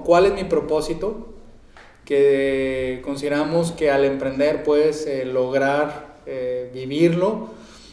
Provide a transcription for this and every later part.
¿no? ¿Cuál es mi propósito? Que consideramos que al emprender puedes lograr vivirlo,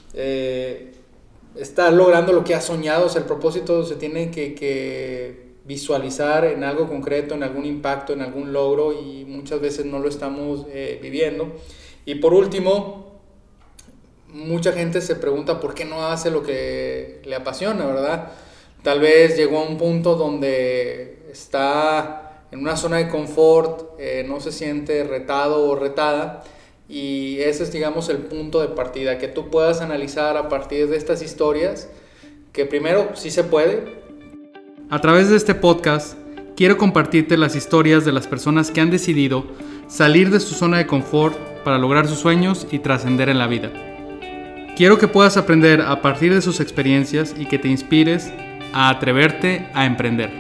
estar logrando lo que has soñado. O sea, el propósito se tiene que visualizar en algo concreto, en algún impacto, en algún logro, y muchas veces no lo estamos viviendo. Y por último, mucha gente se pregunta por qué no hace lo que le apasiona, ¿verdad? Tal vez llegó a un punto donde está en una zona de confort, no se siente retado o retada, y ese es, digamos, el punto de partida, que tú puedas analizar a partir de estas historias, que primero sí se puede. A través de este podcast, quiero compartirte las historias de las personas que han decidido salir de su zona de confort para lograr sus sueños y trascender en la vida. Quiero que puedas aprender a partir de sus experiencias y que te inspires a atreverte a emprender.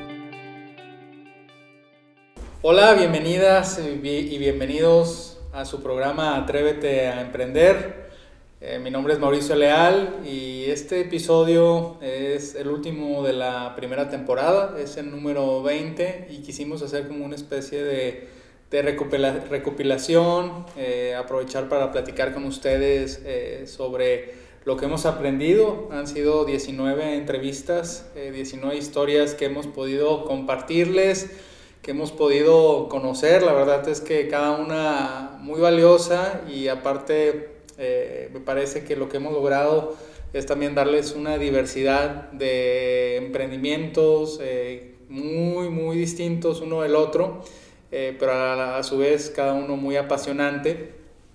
Hola, bienvenidas y bienvenidos a su programa Atrévete a Emprender. Mi nombre es Mauricio Leal y este episodio es el último de la primera temporada, es el número 20, y quisimos hacer como una especie de recopilación, aprovechar para platicar con ustedes sobre lo que hemos aprendido. Han sido 19 entrevistas, 19 historias que hemos podido compartirles, que hemos podido conocer. La verdad es que cada una muy valiosa, y aparte me parece que lo que hemos logrado es también darles una diversidad de emprendimientos muy distintos uno del otro, pero a su vez cada uno muy apasionante.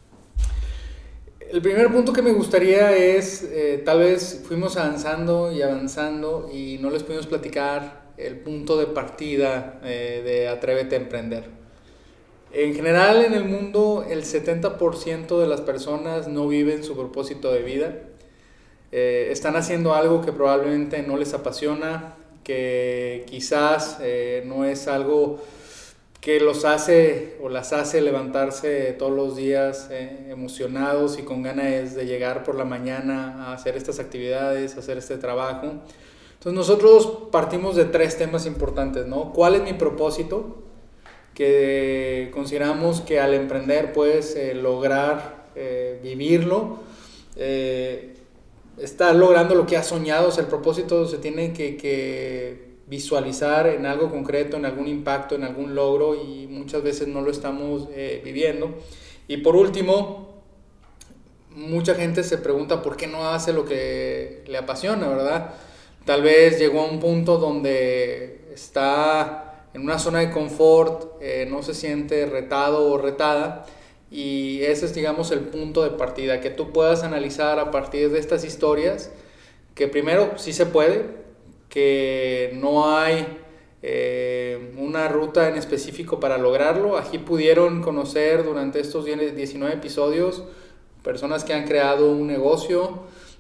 El primer punto que me gustaría es, tal vez fuimos avanzando y no les pudimos platicar el punto de partida de Atrévete a Emprender. En general, en el mundo, el 70% de las personas no viven su propósito de vida. Están haciendo algo que probablemente no les apasiona, que quizás no es algo que los hace o las hace levantarse todos los días emocionados y con ganas de llegar por la mañana a hacer estas actividades, a hacer este trabajo. Entonces nosotros partimos de 3 temas importantes, ¿no? ¿Cuál es mi propósito? Que consideramos que al emprender puedes lograr vivirlo, estar logrando lo que has soñado. O sea, el propósito se tiene que visualizar en algo concreto, en algún impacto, en algún logro, y muchas veces no lo estamos viviendo. Y por último, mucha gente se pregunta por qué no hace lo que le apasiona, ¿verdad? Tal vez llegó a un punto donde está en una zona de confort, no se siente retado o retada, y ese es, digamos, el punto de partida, que tú puedas analizar a partir de estas historias, que primero sí se puede, que no hay una ruta en específico para lograrlo. Aquí pudieron conocer durante estos 19 episodios personas que han creado un negocio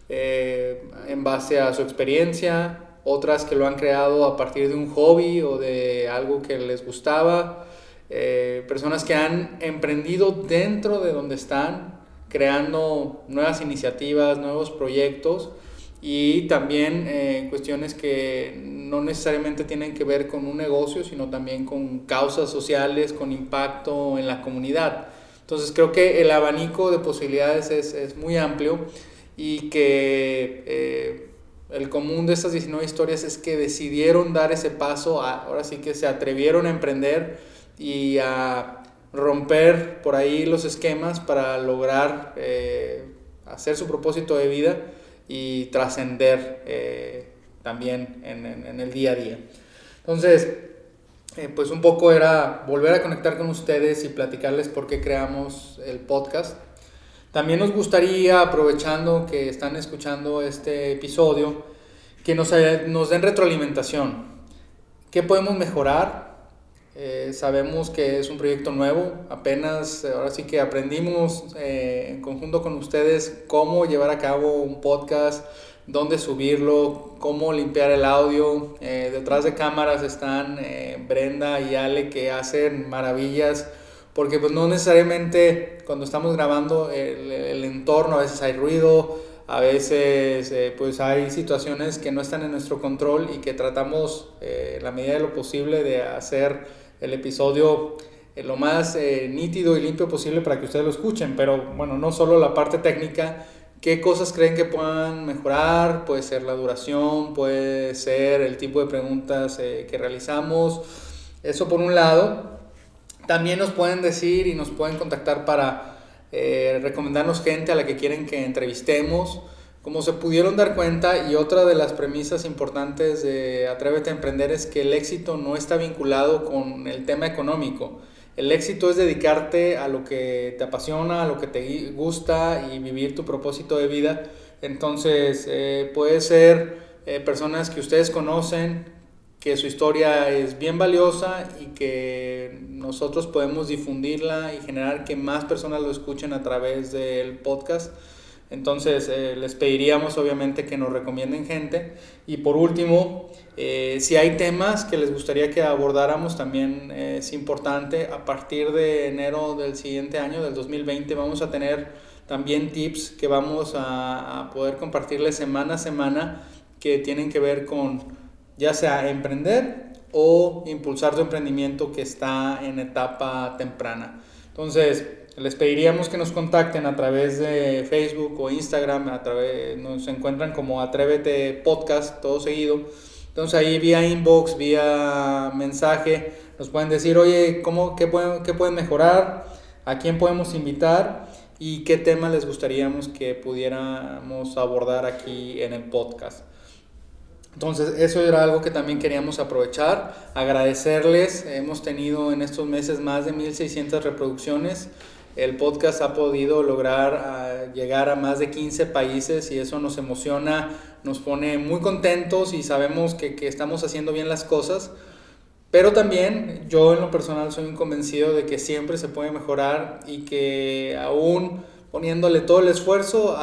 en base a su experiencia, otras que lo han creado a partir de un hobby o de algo que les gustaba, personas que han emprendido dentro de donde están, creando nuevas iniciativas, nuevos proyectos, y también cuestiones que no necesariamente tienen que ver con un negocio, sino también con causas sociales, con impacto en la comunidad. Entonces creo que el abanico de posibilidades es muy amplio, y que el común de estas 19 historias es que decidieron dar ese paso, ahora sí que se atrevieron a emprender y a romper por ahí los esquemas para lograr hacer su propósito de vida y trascender también en el día a día. Entonces, pues un poco era volver a conectar con ustedes y platicarles por qué creamos el podcast. También nos gustaría, aprovechando que están escuchando este episodio, que nos den retroalimentación. ¿Qué podemos mejorar? Sabemos que es un proyecto nuevo, apenas ahora sí que aprendimos en conjunto con ustedes cómo llevar a cabo un podcast, dónde subirlo, cómo limpiar el audio. Detrás de cámaras están Brenda y Ale, que hacen maravillas, porque pues no necesariamente cuando estamos grabando el entorno, a veces hay ruido, a veces pues hay situaciones que no están en nuestro control y que tratamos en la medida de lo posible de hacer el episodio lo más nítido y limpio posible para que ustedes lo escuchen. Pero bueno, no solo la parte técnica, ¿qué cosas creen que puedan mejorar? Puede ser la duración, puede ser el tipo de preguntas que realizamos. Eso por un lado. También nos pueden decir y nos pueden contactar para recomendarnos gente a la que quieren que entrevistemos. Como se pudieron dar cuenta, y otra de las premisas importantes de Atrévete a Emprender es que el éxito no está vinculado con el tema económico. El éxito es dedicarte a lo que te apasiona, a lo que te gusta y vivir tu propósito de vida. Entonces, puede ser personas que ustedes conocen, que su historia es bien valiosa y que nosotros podemos difundirla y generar que más personas lo escuchen a través del podcast. Entonces les pediríamos obviamente que nos recomienden gente. Y por último, si hay temas que les gustaría que abordáramos, también es importante. A partir de enero del siguiente año, del 2020, vamos a tener también tips que vamos a poder compartirles semana a semana, que tienen que ver con ya sea emprender o impulsar tu emprendimiento que está en etapa temprana. Entonces, les pediríamos que nos contacten a través de Facebook o Instagram. Nos encuentran como Atrévete Podcast, todo seguido. Entonces ahí vía inbox, vía mensaje, nos pueden decir, oye, qué pueden mejorar, a quién podemos invitar y qué tema les gustaríamos que pudiéramos abordar aquí en el podcast. Entonces eso era algo que también queríamos aprovechar, agradecerles. Hemos tenido en estos meses más de 1,600 reproducciones. El podcast ha podido lograr llegar a más de 15 países y eso nos emociona, nos pone muy contentos y sabemos que estamos haciendo bien las cosas. Pero también yo en lo personal soy un convencido de que siempre se puede mejorar y que aún poniéndole todo el esfuerzo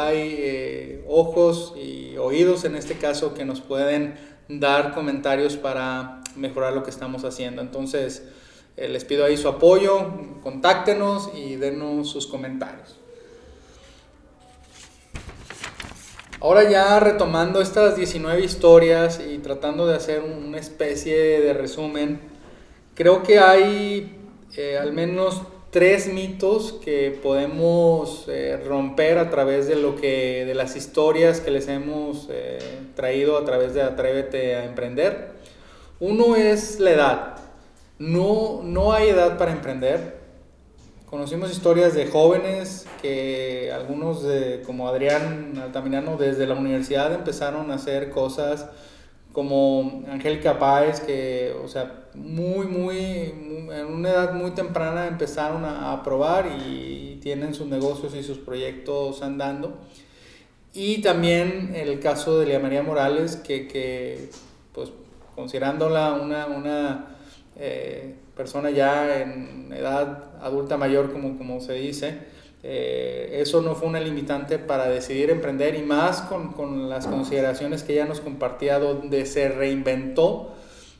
hay ojos y oídos en este caso que nos pueden dar comentarios para mejorar lo que estamos haciendo. Entonces les pido ahí su apoyo, contáctenos y denos sus comentarios. Ahora ya retomando estas 19 historias y tratando de hacer una especie de resumen, creo que hay al menos 3 mitos que podemos romper a través de las historias que les hemos traído a través de Atrévete a Emprender. Uno es la edad. No hay edad para emprender. Conocimos historias de jóvenes que algunos como Adrián Altamirano desde la universidad empezaron a hacer cosas, como Angélica Páez, que o sea, en una edad muy temprana empezaron a probar y tienen sus negocios y sus proyectos andando. Y también el caso de Lía María Morales, que pues considerándola una persona ya en edad adulta mayor, como se dice, eso no fue una limitante para decidir emprender, y más con las consideraciones que ella nos compartía, donde se reinventó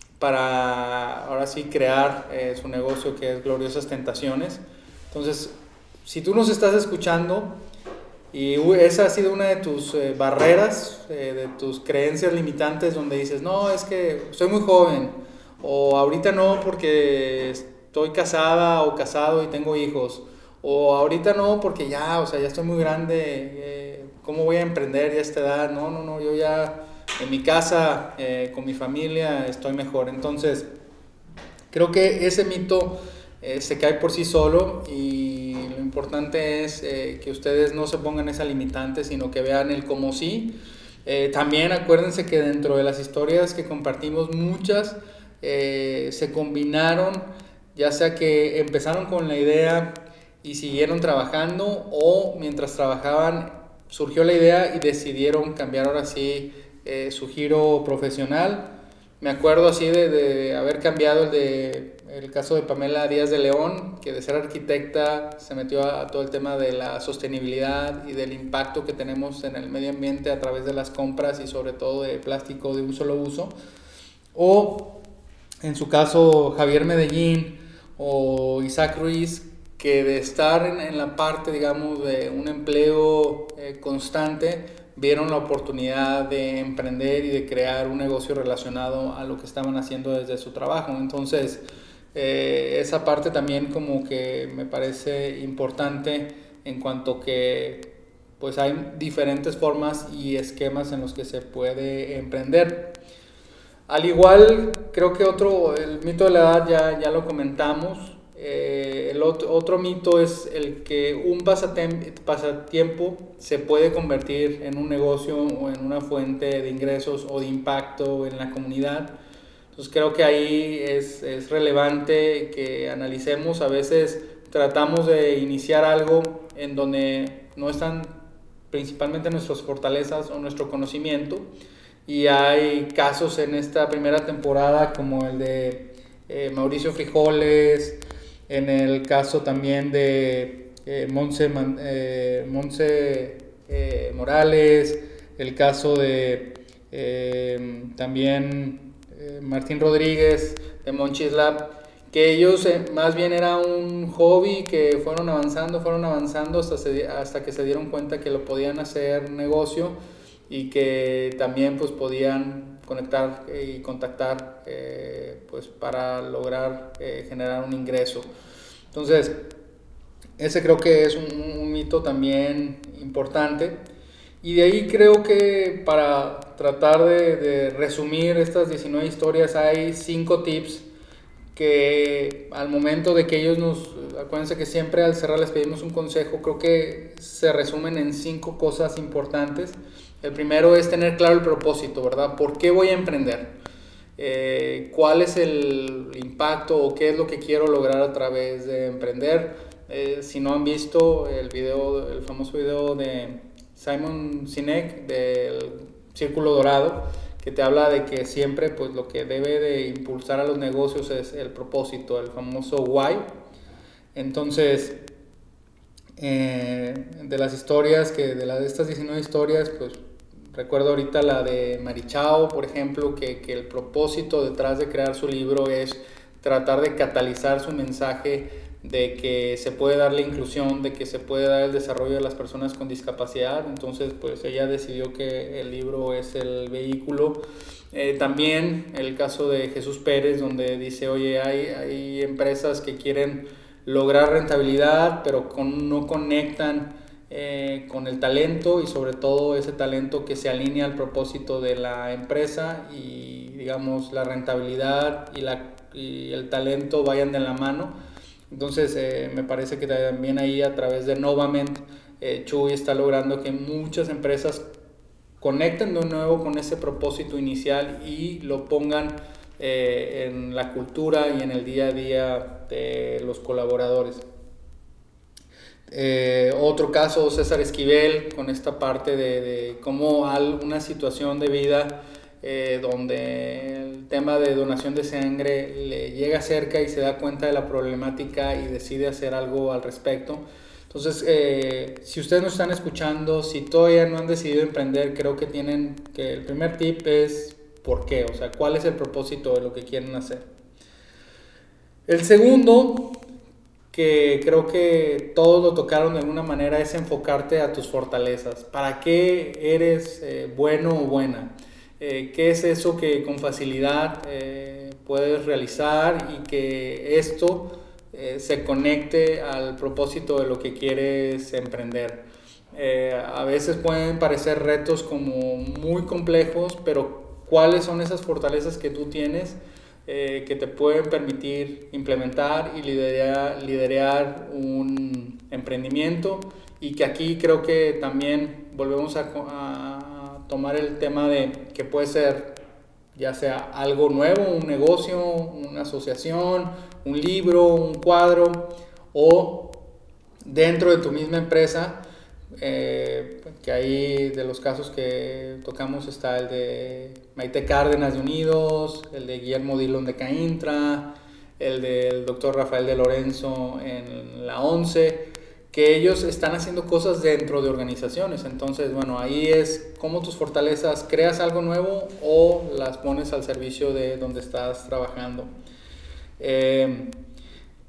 para ahora sí crear su negocio, que es Gloriosas Tentaciones. Entonces, si tú nos estás escuchando y esa ha sido una de tus barreras, de tus creencias limitantes, donde dices, no, es que soy muy joven, o ahorita no porque estoy casada o casado y tengo hijos, o ahorita no porque ya estoy muy grande, ¿cómo voy a emprender ya a esta edad? No, yo ya en mi casa, con mi familia, estoy mejor. Entonces, creo que ese mito se cae por sí solo, y lo importante es que ustedes no se pongan esa limitante, sino que vean el como sí. También acuérdense que dentro de las historias que compartimos, muchas se combinaron, ya sea que empezaron con la idea y siguieron trabajando, o mientras trabajaban surgió la idea y decidieron cambiar ahora sí su giro profesional. Me acuerdo así de haber cambiado el caso de Pamela Díaz de León, que de ser arquitecta se metió a todo el tema de la sostenibilidad y del impacto que tenemos en el medio ambiente a través de las compras y sobre todo de plástico de un solo uso. O en su caso Javier Medellín o Isaac Ruiz, que de estar en la parte, digamos, de un empleo constante, vieron la oportunidad de emprender y de crear un negocio relacionado a lo que estaban haciendo desde su trabajo. Entonces, esa parte también como que me parece importante en cuanto que pues hay diferentes formas y esquemas en los que se puede emprender. Al igual, creo que el mito de la edad ya lo comentamos. El otro mito es el que un pasatiempo se puede convertir en un negocio o en una fuente de ingresos o de impacto en la comunidad. Entonces creo que ahí es relevante que analicemos. A veces tratamos de iniciar algo en donde no están principalmente nuestras fortalezas o nuestro conocimiento, y hay casos en esta primera temporada como el de Mauricio Frijoles, en el caso también de Monse Morales, el caso de también Martín Rodríguez de Monchis Lab, que ellos más bien era un hobby que fueron avanzando hasta que se dieron cuenta que lo podían hacer negocio y que también pues podían conectar y contactar pues para lograr generar un ingreso. Entonces, ese creo que es un mito también importante. Y de ahí creo que para tratar de resumir estas 19 historias hay 5 tips que al momento de que ellos acuérdense que siempre al cerrar les pedimos un consejo, creo que se resumen en 5 cosas importantes. El primero es tener claro el propósito, ¿verdad? ¿Por qué voy a emprender? ¿Cuál es el impacto o qué es lo que quiero lograr a través de emprender? Si no han visto el famoso video de Simon Sinek del Círculo Dorado, que te habla de que siempre pues lo que debe de impulsar a los negocios es el propósito, el famoso why. Entonces, de las historias, de estas 19 historias, pues recuerdo ahorita la de Marichao, por ejemplo, que el propósito detrás de crear su libro es tratar de catalizar su mensaje de que se puede dar la inclusión, de que se puede dar el desarrollo de las personas con discapacidad. Entonces pues ella decidió que el libro es el vehículo. También el caso de Jesús Pérez, donde dice, oye, hay empresas que quieren lograr rentabilidad pero no conectan con el talento, y sobre todo ese talento que se alinea al propósito de la empresa, y digamos la rentabilidad y el talento vayan de la mano. Entonces me parece que también ahí a través de Novament Chuy está logrando que muchas empresas conecten de nuevo con ese propósito inicial y lo pongan en la cultura y en el día a día de los colaboradores. Otro caso, César Esquivel, con esta parte de cómo una situación de vida donde el tema de donación de sangre le llega cerca y se da cuenta de la problemática y decide hacer algo al respecto. Entonces, si ustedes nos están escuchando, si todavía no han decidido emprender, creo que el primer tip es ¿por qué? O sea, ¿cuál es el propósito de lo que quieren hacer? El segundo, que creo que todos lo tocaron de alguna manera, es enfocarte a tus fortalezas. ¿Para qué eres bueno o buena? ¿Qué es eso que con facilidad puedes realizar y que esto se conecte al propósito de lo que quieres emprender? A veces pueden parecer retos como muy complejos, pero ¿cuáles son esas fortalezas que tú tienes que te pueden permitir implementar y liderar un emprendimiento? Y que aquí creo que también volvemos a tomar el tema de que puede ser ya sea algo nuevo, un negocio, una asociación, un libro, un cuadro, o dentro de tu misma empresa, que ahí de los casos que tocamos está el de Maite Cárdenas de Unidos, el de Guillermo Dillon de Caintra, el del doctor Rafael de Lorenzo en la 11, que ellos están haciendo cosas dentro de organizaciones. Entonces, bueno, ahí es cómo tus fortalezas creas algo nuevo o las pones al servicio de donde estás trabajando.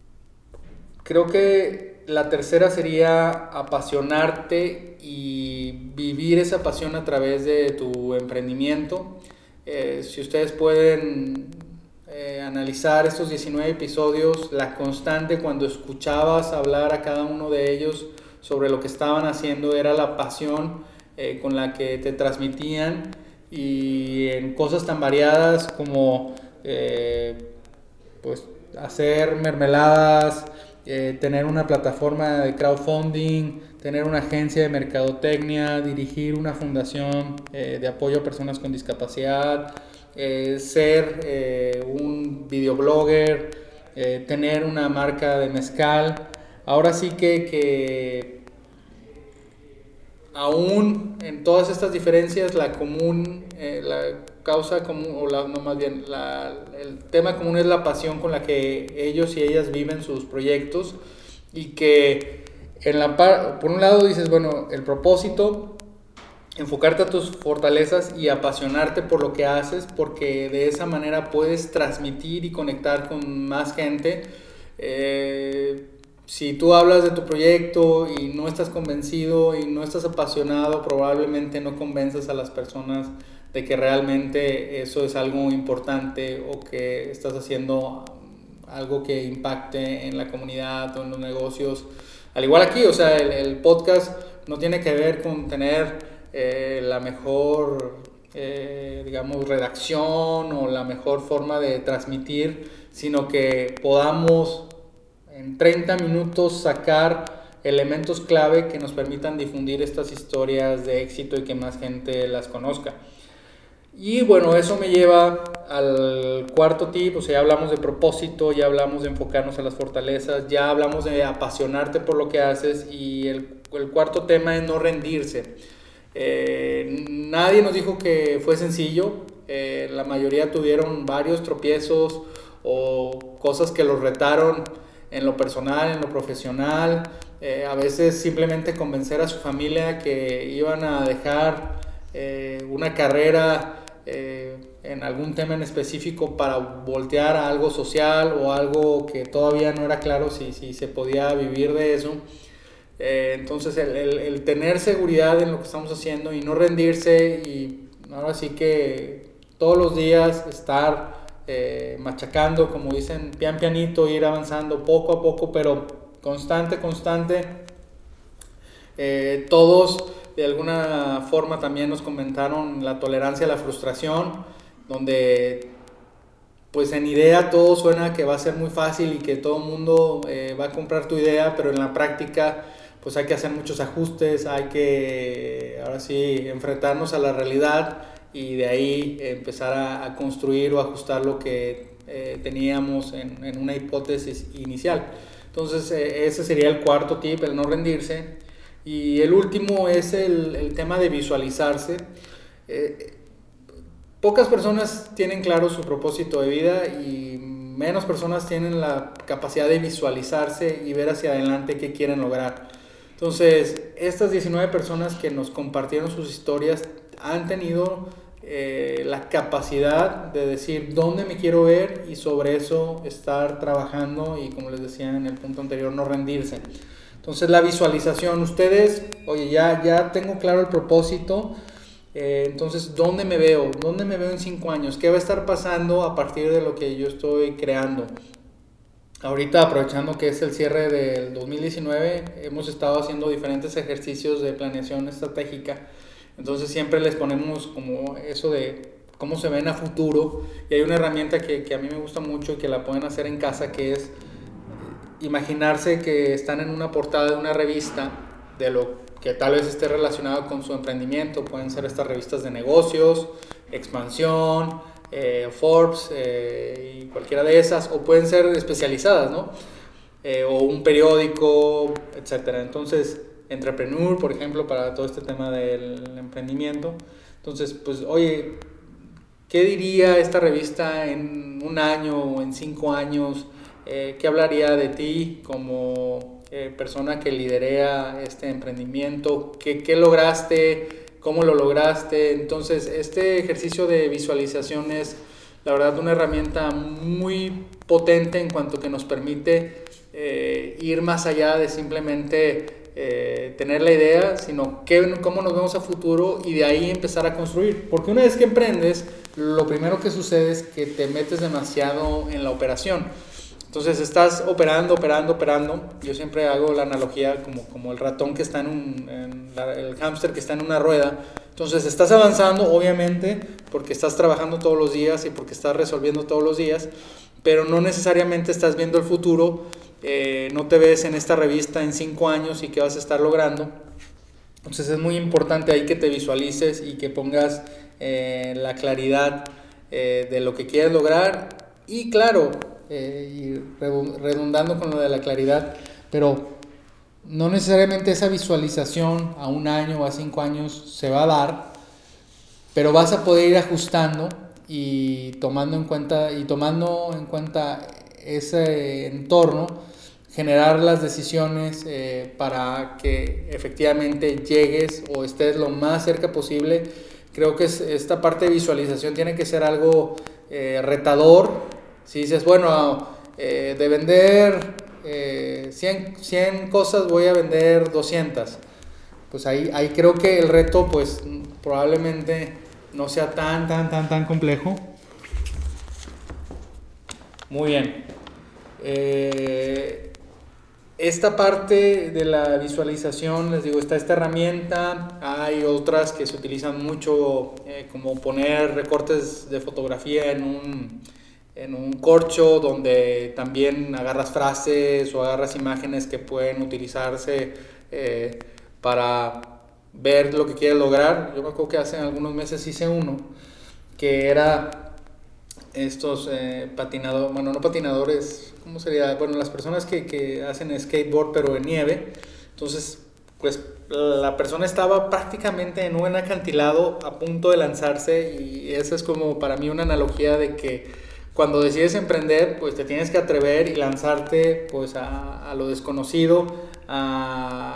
Creo que la tercera sería apasionarte y y vivir esa pasión a través de tu emprendimiento. Si ustedes pueden analizar estos 19 episodios, la constante cuando escuchabas hablar a cada uno de ellos sobre lo que estaban haciendo era la pasión con la que te transmitían, y en cosas tan variadas como pues hacer mermeladas, tener una plataforma de crowdfunding, tener una agencia de mercadotecnia, dirigir una fundación de apoyo a personas con discapacidad, ser un videoblogger, tener una marca de mezcal. Ahora sí que aún en todas estas diferencias, la causa común, o no, más bien, el tema común es la pasión con la que ellos y ellas viven sus proyectos, y que por un lado dices, bueno, el propósito, enfocarte a tus fortalezas y apasionarte por lo que haces, porque de esa manera puedes transmitir y conectar con más gente. Si tú hablas de tu proyecto y no estás convencido y no estás apasionado, probablemente no convenzas a las personas de que realmente eso es algo importante, o que estás haciendo algo que impacte en la comunidad o en los negocios. Al igual aquí, o sea, el podcast no tiene que ver con tener la mejor, digamos, redacción o la mejor forma de transmitir, sino que podamos en 30 minutos sacar elementos clave que nos permitan difundir estas historias de éxito y que más gente las conozca. Y bueno, eso me lleva al cuarto tip. O sea, ya hablamos de propósito, ya hablamos de enfocarnos a las fortalezas, ya hablamos de apasionarte por lo que haces, y el cuarto tema es no rendirse. Nadie nos dijo que fue sencillo. La mayoría tuvieron varios tropiezos o cosas que los retaron en lo personal, en lo profesional. A veces simplemente convencer a su familia que iban a dejar una carrera en algún tema en específico para voltear a algo social o algo que todavía no era claro si se podía vivir de eso. Entonces el tener seguridad en lo que estamos haciendo y no rendirse, y ahora sí que todos los días estar machacando, como dicen, pian pianito, ir avanzando poco a poco, pero constante. Todos de alguna forma también nos comentaron la tolerancia a la frustración, donde pues en idea todo suena que va a ser muy fácil y que todo el mundo va a comprar tu idea, pero en la práctica pues hay que hacer muchos ajustes, hay que ahora sí enfrentarnos a la realidad, y de ahí empezar a construir o ajustar lo que teníamos en una hipótesis inicial. Entonces ese sería el cuarto tip, el no rendirse. Y el último es el tema de visualizarse. Pocas personas tienen claro su propósito de vida, y menos personas tienen la capacidad de visualizarse y ver hacia adelante qué quieren lograr. Entonces, estas 19 personas que nos compartieron sus historias han tenido la capacidad de decir dónde me quiero ver, y sobre eso estar trabajando, y como les decía en el punto anterior, no rendirse. Entonces, la visualización, ustedes, oye, ya tengo claro el propósito, entonces, ¿dónde me veo? ¿Dónde me veo en 5 años? ¿Qué va a estar pasando a partir de lo que yo estoy creando? Ahorita, aprovechando que es el cierre del 2019, hemos estado haciendo diferentes ejercicios de planeación estratégica. Entonces siempre les ponemos como eso de cómo se ven a futuro, y hay una herramienta que a mí me gusta mucho y que la pueden hacer en casa, que es imaginarse que están en una portada de una revista de lo que tal vez esté relacionado con su emprendimiento. Pueden ser estas revistas de negocios, Expansión, Forbes, y cualquiera de esas, o pueden ser especializadas, ¿no? O un periódico, etcétera. Entonces, Entrepreneur, por ejemplo, para todo este tema del emprendimiento. Entonces, pues, oye, ¿qué diría esta revista en 1 año o en 5 años? ¿Qué hablaría de ti como persona que liderea este emprendimiento? ¿Qué lograste? ¿Cómo lo lograste? Entonces, este ejercicio de visualización es, la verdad, una herramienta muy potente en cuanto que nos permite ir más allá de simplemente tener la idea, sino cómo nos vemos a futuro y de ahí empezar a construir. Porque una vez que emprendes, lo primero que sucede es que te metes demasiado en la operación. Entonces estás operando. Yo siempre hago la analogía como el ratón que está el hámster que está en una rueda. Entonces estás avanzando, obviamente, porque estás trabajando todos los días y porque estás resolviendo todos los días, pero no necesariamente estás viendo el futuro. No te ves en esta revista en 5 años y qué vas a estar logrando. Entonces es muy importante ahí que te visualices y que pongas la claridad de lo que quieres lograr. Y claro, y redundando con lo de la claridad, pero no necesariamente esa visualización a 1 año o a 5 años se va a dar, pero vas a poder ir ajustando y tomando en cuenta ese entorno, generar las decisiones para que efectivamente llegues o estés lo más cerca posible. Creo que esta parte de visualización tiene que ser algo retador. Si dices, bueno, de vender 100 cosas voy a vender 200, pues ahí creo que el reto pues probablemente no sea tan complejo. Muy bien. Esta parte de la visualización, les digo, está esta herramienta. Hay otras que se utilizan mucho, como poner recortes de fotografía en un corcho, donde también agarras frases o agarras imágenes que pueden utilizarse para ver lo que quieres lograr. Yo me acuerdo que hace algunos meses hice uno que era estos patinadores, bueno, no patinadores, ¿cómo sería? Bueno, las personas que hacen skateboard pero en nieve. Entonces, pues la persona estaba prácticamente en un acantilado a punto de lanzarse, y esa es como para mí una analogía de que cuando decides emprender, pues te tienes que atrever y lanzarte pues a lo desconocido, a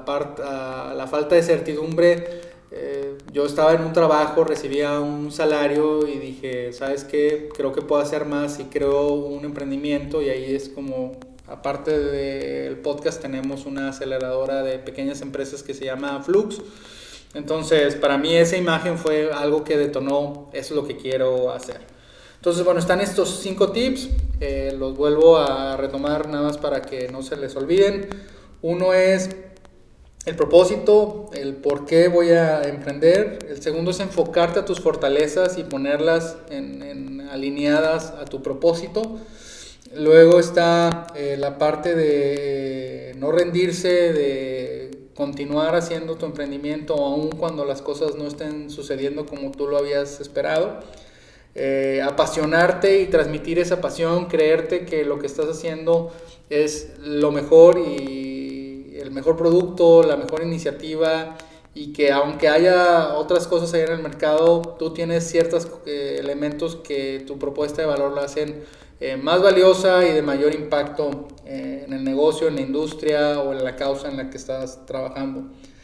la falta de certidumbre. Yo estaba en un trabajo, recibía un salario y dije, ¿sabes qué? Creo que puedo hacer más y creo un emprendimiento, y ahí es como, aparte del podcast, tenemos una aceleradora de pequeñas empresas que se llama Flux. Entonces, para mí esa imagen fue algo que detonó, eso es lo que quiero hacer. Entonces, bueno, están estos 5 tips, los vuelvo a retomar nada más para que no se les olviden. Uno es el propósito, el por qué voy a emprender. El segundo es enfocarte a tus fortalezas y ponerlas alineadas a tu propósito. Luego está la parte de no rendirse, de continuar haciendo tu emprendimiento aun cuando las cosas no estén sucediendo como tú lo habías esperado. Apasionarte y transmitir esa pasión, creerte que lo que estás haciendo es lo mejor y el mejor producto, la mejor iniciativa, y que aunque haya otras cosas ahí en el mercado, tú tienes ciertos elementos que tu propuesta de valor la hacen más valiosa y de mayor impacto en el negocio, en la industria o en la causa en la que estás trabajando.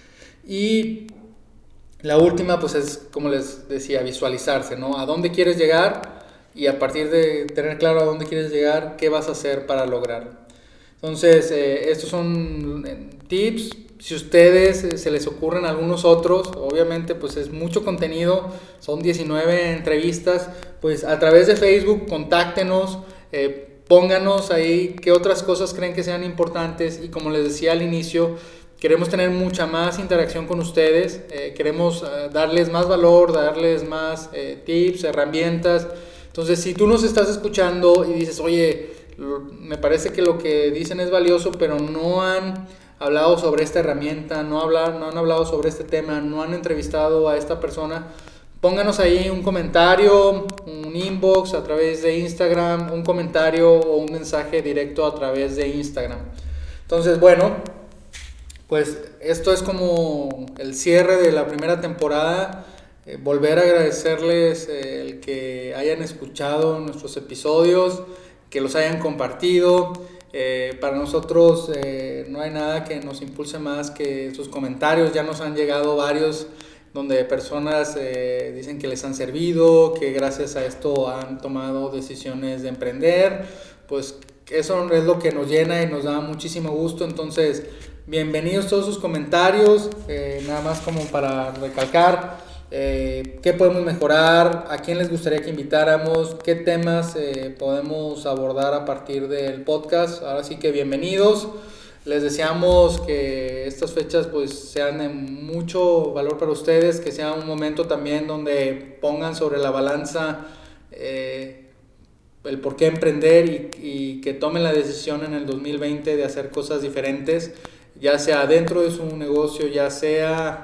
Y la última, pues es, como les decía, visualizarse, ¿no? A dónde quieres llegar, y a partir de tener claro a dónde quieres llegar, qué vas a hacer para lograrlo. Entonces, estos son tips. Si ustedes se les ocurren algunos otros, obviamente pues es mucho contenido, son 19 entrevistas, pues a través de Facebook contáctenos, pónganos ahí qué otras cosas creen que sean importantes, y como les decía al inicio, queremos tener mucha más interacción con ustedes, queremos darles más valor, darles más tips, herramientas. Entonces, si tú nos estás escuchando y dices, oye, me parece que lo que dicen es valioso, pero no han hablado sobre esta herramienta, no han hablado sobre este tema, no han entrevistado a esta persona, pónganos ahí un comentario, un inbox a través de Instagram, un comentario o un mensaje directo a través de Instagram. Entonces, bueno, pues esto es como el cierre de la primera temporada. Volver a agradecerles el que hayan escuchado nuestros episodios, que los hayan compartido. Para nosotros no hay nada que nos impulse más que sus comentarios. Ya nos han llegado varios donde personas dicen que les han servido, que gracias a esto han tomado decisiones de emprender. Pues eso es lo que nos llena y nos da muchísimo gusto. Entonces, bienvenidos todos sus comentarios, nada más como para recalcar qué podemos mejorar, a quién les gustaría que invitáramos, qué temas podemos abordar a partir del podcast. Ahora sí que bienvenidos. Les deseamos que estas fechas pues sean de mucho valor para ustedes, que sea un momento también donde pongan sobre la balanza el por qué emprender y que tomen la decisión en el 2020 de hacer cosas diferentes, ya sea dentro de su negocio, ya sea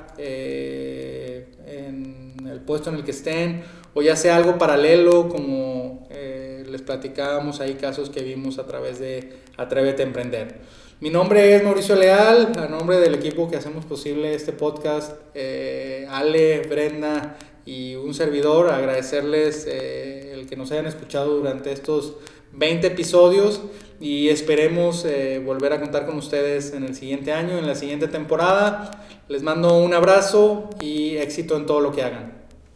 en el puesto en el que estén, o ya sea algo paralelo como les platicábamos ahí casos que vimos a través de Atrévete a Emprender. Mi nombre es Mauricio Leal, a nombre del equipo que hacemos posible este podcast, Ale, Brenda y un servidor, agradecerles el que nos hayan escuchado durante estos 20 episodios y esperemos volver a contar con ustedes en el siguiente año, en la siguiente temporada. Les mando un abrazo y éxito en todo lo que hagan.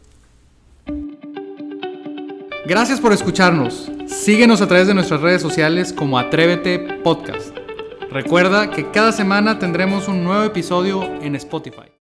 Gracias por escucharnos. Síguenos a través de nuestras redes sociales como Atrévete Podcast. Recuerda que cada semana tendremos un nuevo episodio en Spotify.